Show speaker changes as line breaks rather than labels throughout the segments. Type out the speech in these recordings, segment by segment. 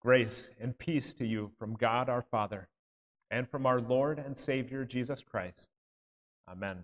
Grace and peace to you from God our Father and from our Lord and Savior Jesus Christ. Amen.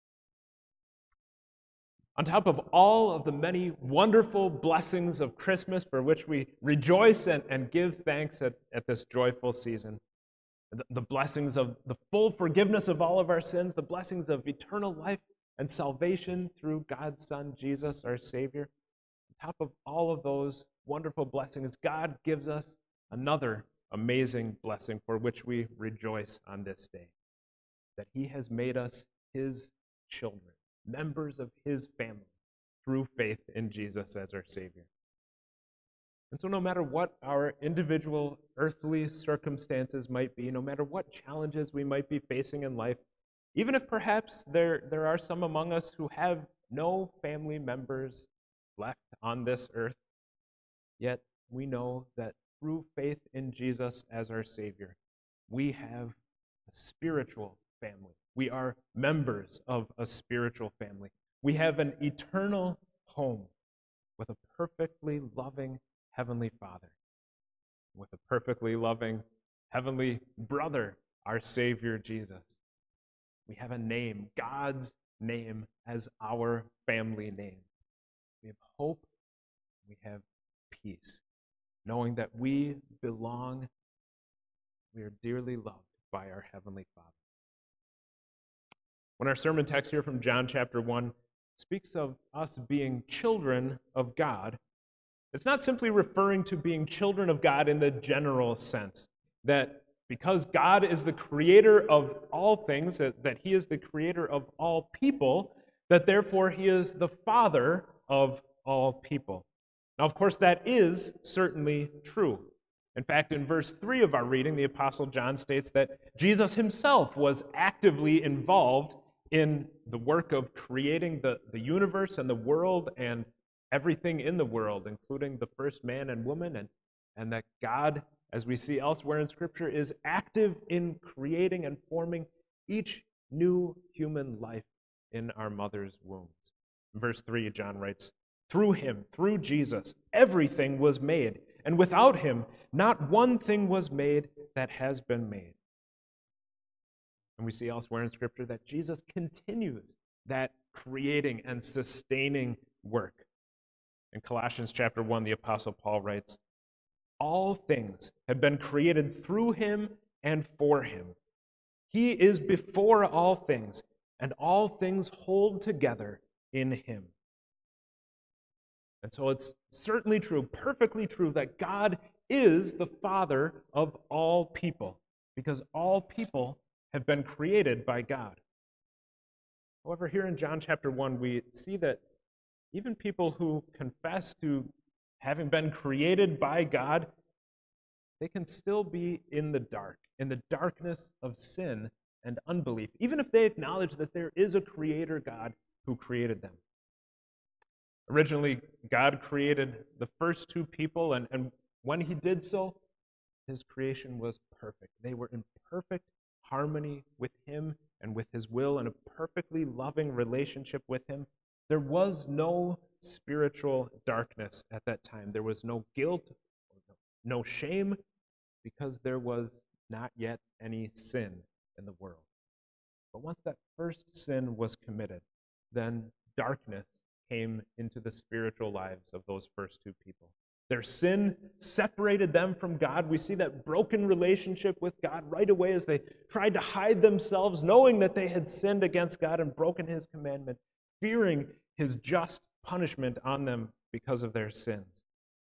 On top of all of the many wonderful blessings of Christmas for which we rejoice and give thanks at this joyful season, the blessings of the full forgiveness of all of our sins, the blessings of eternal life and salvation through God's Son, Jesus, our Savior, on top of all of those wonderful blessings, God gives us another amazing blessing for which we rejoice on this day, that He has made us His children, members of His family, through faith in Jesus as our Savior. And so no matter what our individual earthly circumstances might be, no matter what challenges we might be facing in life, even if perhaps there are some among us who have no family members left on this earth, yet we know that through faith in Jesus as our Savior, we have a spiritual family. We are members of a spiritual family. We have an eternal home with a perfectly loving Heavenly Father, with a perfectly loving Heavenly Brother, our Savior Jesus. We have a name, God's name, as our family name. We have hope, we have peace, knowing that we belong, we are dearly loved by our Heavenly Father. When our sermon text here from John chapter 1 speaks of us being children of God, it's not simply referring to being children of God in the general sense, that because God is the creator of all things, that He is the creator of all people, that therefore He is the Father of all people. Now, of course, that is certainly true. In fact, in verse 3 of our reading, the Apostle John states that Jesus Himself was actively involved in the work of creating the universe and the world and everything in the world, including the first man and woman, and that God, as we see elsewhere in Scripture, is active in creating and forming each new human life in our mother's wombs. In verse 3, John writes, "Through Him, through Jesus, everything was made, and without Him, not one thing was made that has been made." And we see elsewhere in Scripture that Jesus continues that creating and sustaining work. In Colossians chapter 1, the Apostle Paul writes, "All things have been created through Him and for Him. He is before all things, and all things hold together in Him." And so it's certainly true, perfectly true, that God is the Father of all people, because all people have been created by God. However, here in John chapter 1, we see that even people who confess to having been created by God, they can still be in the dark, in the darkness of sin and unbelief, even if they acknowledge that there is a creator God who created them. Originally, God created the first two people, and when He did so, His creation was perfect. They were in perfect harmony with Him and with His will, and a perfectly loving relationship with Him. There was no spiritual darkness at that time. There was no guilt, no shame, because there was not yet any sin in the world. But once that first sin was committed, then darkness came into the spiritual lives of those first two people. Their sin separated them from God. We see that broken relationship with God right away as they tried to hide themselves, knowing that they had sinned against God and broken His commandment, fearing His just punishment on them because of their sins.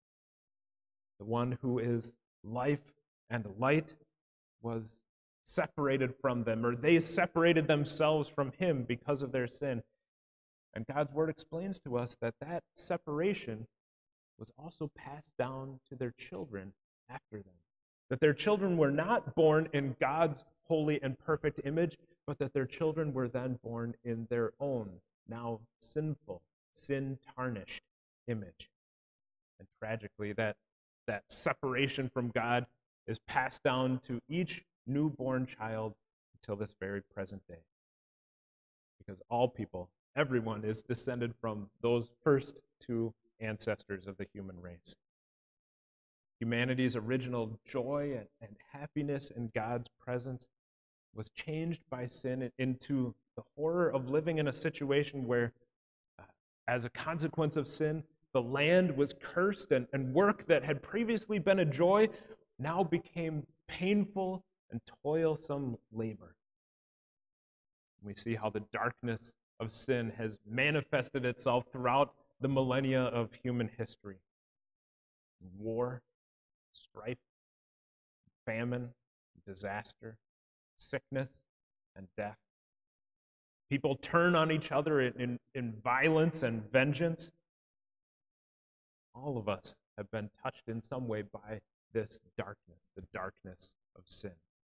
The one who is life and light was separated from them, or they separated themselves from Him because of their sin. And God's Word explains to us that that separation was also passed down to their children after them. That their children were not born in God's holy and perfect image, but that their children were then born in their own, now sinful, sin-tarnished image. And tragically, that separation from God is passed down to each newborn child until this very present day. Because all people, everyone, is descended from those first two ancestors of the human race. Humanity's original joy and happiness in God's presence was changed by sin into the horror of living in a situation where, as a consequence of sin, the land was cursed, and work that had previously been a joy now became painful and toilsome labor. We see how the darkness of sin has manifested itself throughout the millennia of human history. War, strife, famine, disaster, sickness, and death. People turn on each other in violence and vengeance. All of us have been touched in some way by this darkness, the darkness of sin.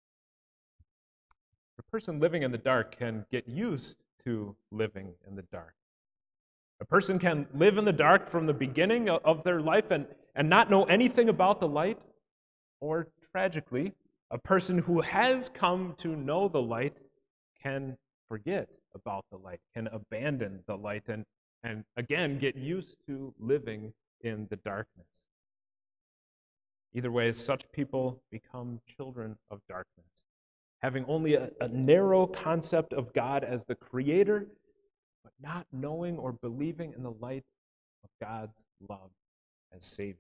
A person living in the dark can get used to living in the dark. A person can live in the dark from the beginning of their life and not know anything about the light, or tragically, a person who has come to know the light can forget about the light, can abandon the light, and again get used to living in the darkness. Either way, such people become children of darkness, having only a narrow concept of God as the creator, but not knowing or believing in the light of God's love as Savior.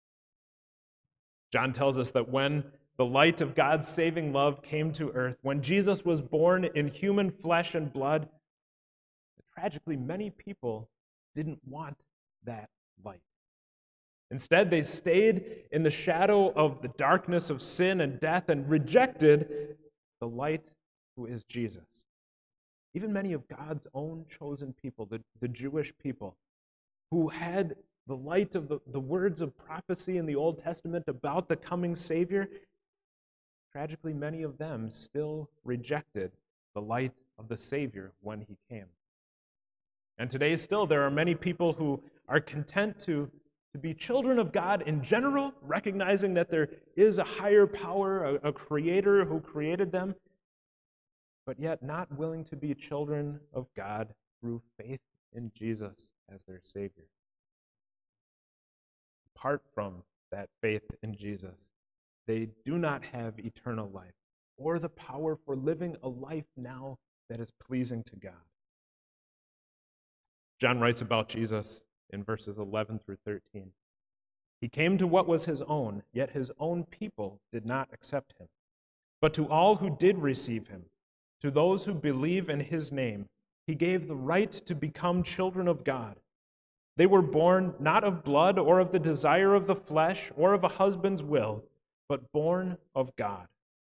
John tells us that when the light of God's saving love came to earth, when Jesus was born in human flesh and blood, tragically, many people didn't want that light. Instead, they stayed in the shadow of the darkness of sin and death and rejected the light who is Jesus. Even many of God's own chosen people, the Jewish people, who had the light of the words of prophecy in the Old Testament about the coming Savior, tragically, many of them still rejected the light of the Savior when he came. And today still, there are many people who are content to be children of God in general, recognizing that there is a higher power, a creator who created them, but yet not willing to be children of God through faith in Jesus as their Savior. Apart from that faith in Jesus, they do not have eternal life or the power for living a life now that is pleasing to God. John writes about Jesus in verses 11 through 13. He came to what was his own, yet his own people did not accept him. But to all who did receive him, to those who believe in his name, he gave the right to become children of God. They were born not of blood or of the desire of the flesh or of a husband's will, but born of God.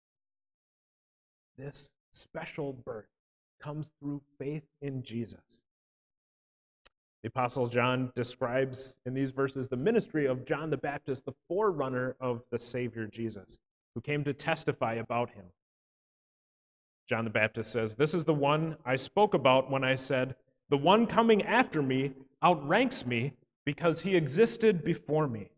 This special birth comes through faith in Jesus. The Apostle John describes in these verses the ministry of John the Baptist, the forerunner of the Savior Jesus, who came to testify about him. John the Baptist says, "This is the one I spoke about when I said, 'The one coming after me outranks me because he existed before me.'"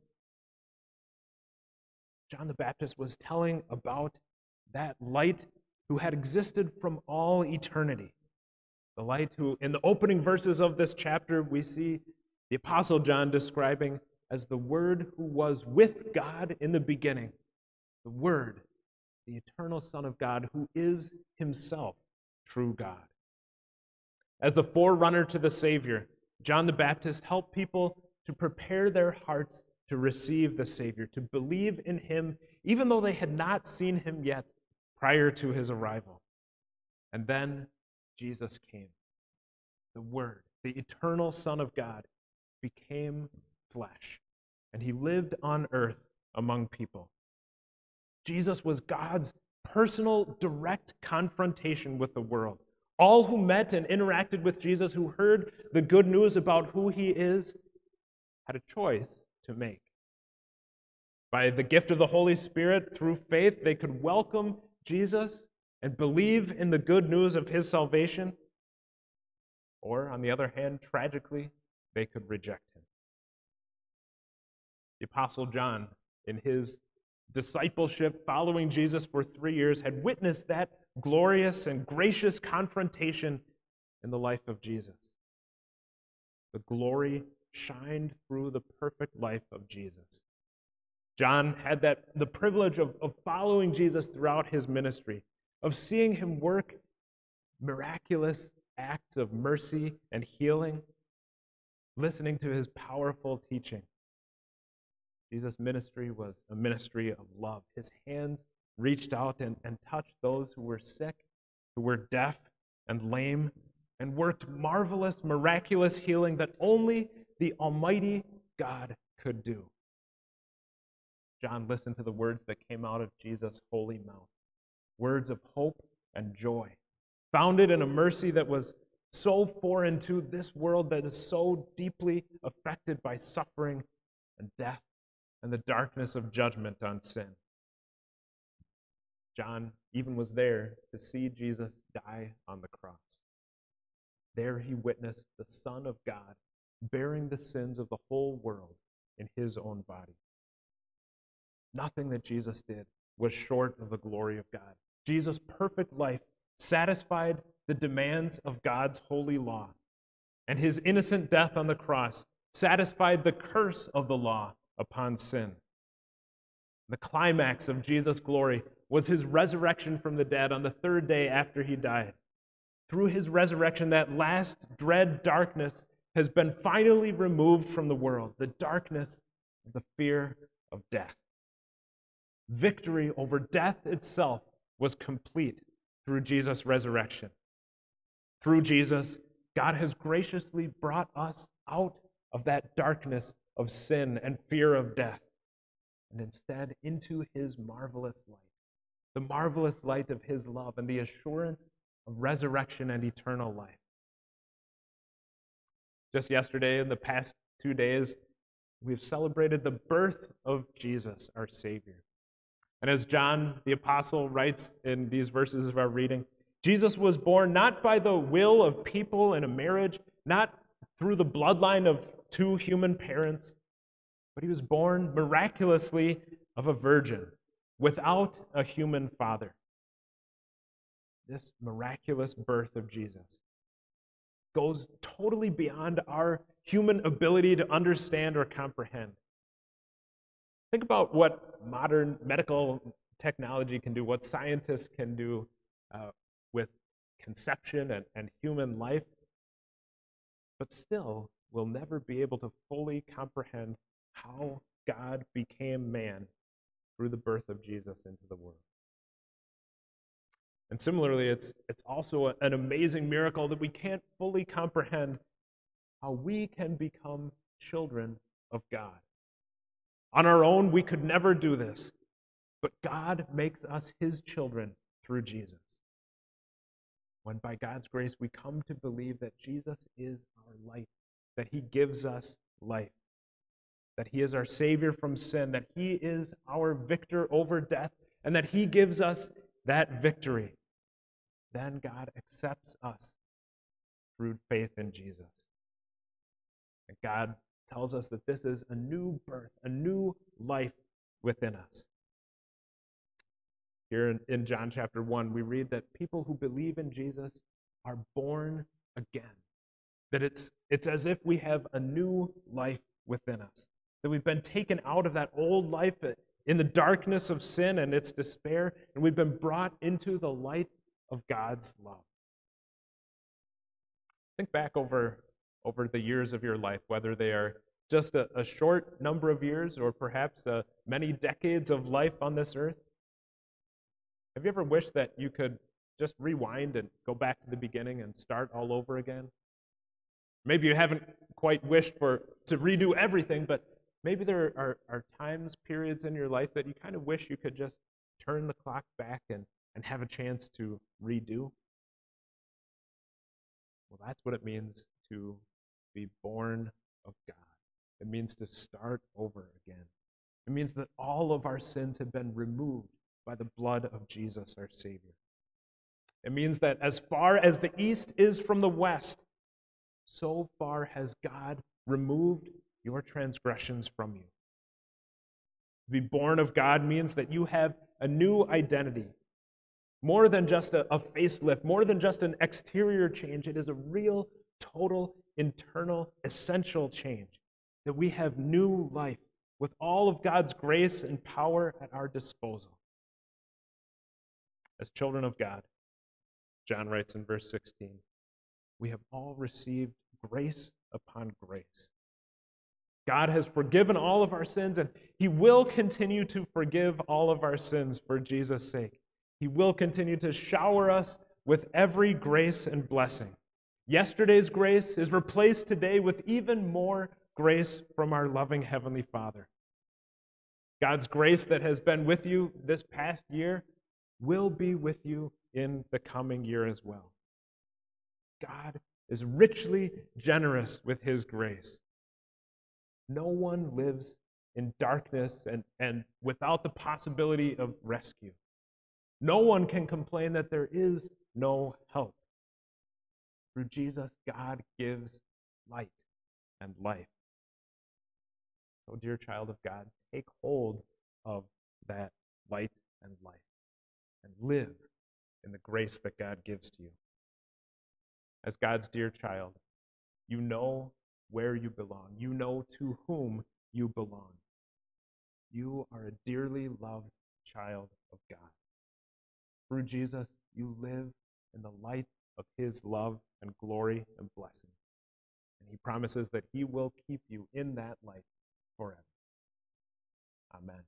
John the Baptist was telling about that light who had existed from all eternity. The light who, in the opening verses of this chapter, we see the Apostle John describing as the Word who was with God in the beginning. The Word, the eternal Son of God, who is himself true God. As the forerunner to the Savior, John the Baptist helped people to prepare their hearts to receive the Savior, to believe in him, even though they had not seen him yet prior to his arrival. And then Jesus came. The Word, the eternal Son of God, became flesh, and he lived on earth among people. Jesus was God's personal, direct confrontation with the world. All who met and interacted with Jesus, who heard the good news about who he is, had a choice to make. By the gift of the Holy Spirit, through faith, they could welcome Jesus and believe in the good news of his salvation. Or, on the other hand, tragically, they could reject him. The Apostle John, in his discipleship following Jesus for 3 years, had witnessed that glorious and gracious confrontation in the life of Jesus. The glory shined through the perfect life of Jesus. John had the privilege of following Jesus throughout his ministry, of seeing him work miraculous acts of mercy and healing, listening to his powerful teaching. Jesus' ministry was a ministry of love. His hands reached out and touched those who were sick, who were deaf and lame, and worked marvelous, miraculous healing that only the Almighty God could do. John listened to the words that came out of Jesus' holy mouth, words of hope and joy, founded in a mercy that was so foreign to this world that is so deeply affected by suffering and death and the darkness of judgment on sin. John even was there to see Jesus die on the cross. There he witnessed the Son of God bearing the sins of the whole world in his own body. Nothing that Jesus did was short of the glory of God. Jesus' perfect life satisfied the demands of God's holy law, and his innocent death on the cross satisfied the curse of the law upon sin. The climax of Jesus' glory was his resurrection from the dead on the third day after he died. Through his resurrection, that last dread darkness has been finally removed from the world, the darkness of the fear of death. Victory over death itself was complete through Jesus' resurrection. Through Jesus, God has graciously brought us out of that darkness of sin and fear of death, and instead into his marvelous light, the marvelous light of his love and the assurance of resurrection and eternal life. Just yesterday, in the past 2 days, we've celebrated the birth of Jesus, our Savior. And as John the Apostle writes in these verses of our reading, Jesus was born not by the will of people in a marriage, not through the bloodline of two human parents, but he was born miraculously of a virgin, without a human father. This miraculous birth of Jesus goes totally beyond our human ability to understand or comprehend. Think about what modern medical technology can do, what scientists can do with conception and human life, but still we'll never be able to fully comprehend how God became man through the birth of Jesus into the world. And similarly, it's also an amazing miracle that we can't fully comprehend how we can become children of God. On our own, we could never do this, but God makes us his children through Jesus. When by God's grace we come to believe that Jesus is our life, that he gives us life, that he is our Savior from sin, that he is our victor over death, and that he gives us that victory, then God accepts us through faith in Jesus. And God tells us that this is a new birth, a new life within us. Here in John chapter 1, we read that people who believe in Jesus are born again. That it's as if we have a new life within us. That we've been taken out of that old life in the darkness of sin and its despair, and we've been brought into the light of God's love. Think back over the years of your life, whether they are just a short number of years or perhaps many decades of life on this earth. Have you ever wished that you could just rewind and go back to the beginning and start all over again? Maybe you haven't quite wished to redo everything, but maybe there are times, periods in your life that you kind of wish you could just turn the clock back and have a chance to redo. Well, that's what it means to be born of God. It means to start over again. It means that all of our sins have been removed by the blood of Jesus, our Savior. It means that as far as the east is from the west, so far has God removed your transgressions from you. To be born of God means that you have a new identity. More than just a facelift, more than just an exterior change. It is a real, total, internal, essential change. That we have new life with all of God's grace and power at our disposal. As children of God, John writes in verse 16, we have all received grace upon grace. God has forgiven all of our sins, and He will continue to forgive all of our sins for Jesus' sake. He will continue to shower us with every grace and blessing. Yesterday's grace is replaced today with even more grace from our loving Heavenly Father. God's grace that has been with you this past year will be with you in the coming year as well. God is richly generous with His grace. No one lives in darkness and without the possibility of rescue. No one can complain that there is no help. Through Jesus, God gives light and life. So, dear child of God, take hold of that light and life and live in the grace that God gives to you. As God's dear child, you know where you belong. You know to whom you belong. You are a dearly loved child of God. Through Jesus, you live in the light of His love and glory and blessing. And He promises that He will keep you in that light forever. Amen.